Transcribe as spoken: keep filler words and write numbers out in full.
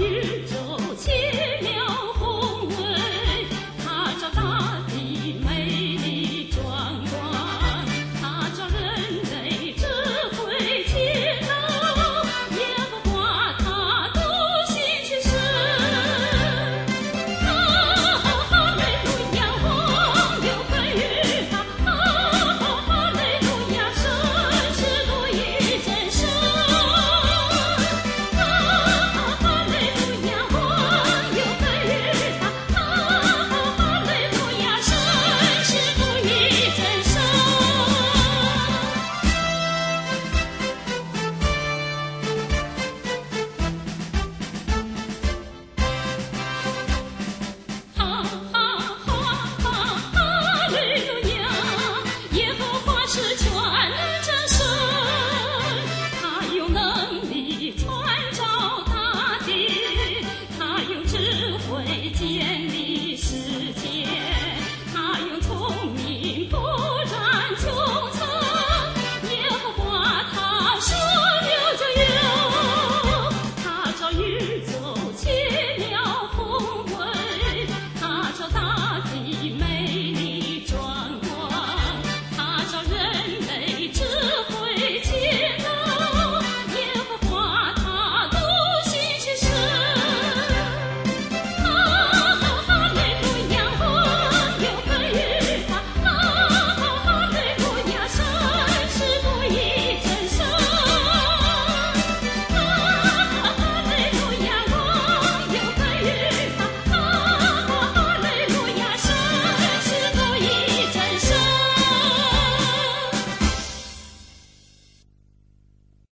宇宙奇妙宏伟，他照大地美丽壮观，他照人类智慧奇高，耶和华他独行其事。啊，哈利路亚，光有归于他。啊，哈利路亚，神是独一真神。啊，哈利路亚，光有归于他。啊，哈利路亚，神是独一真神。哈哈哈哈哈利路亚，耶和华是全能真神，他有能力创造大地，他有智慧建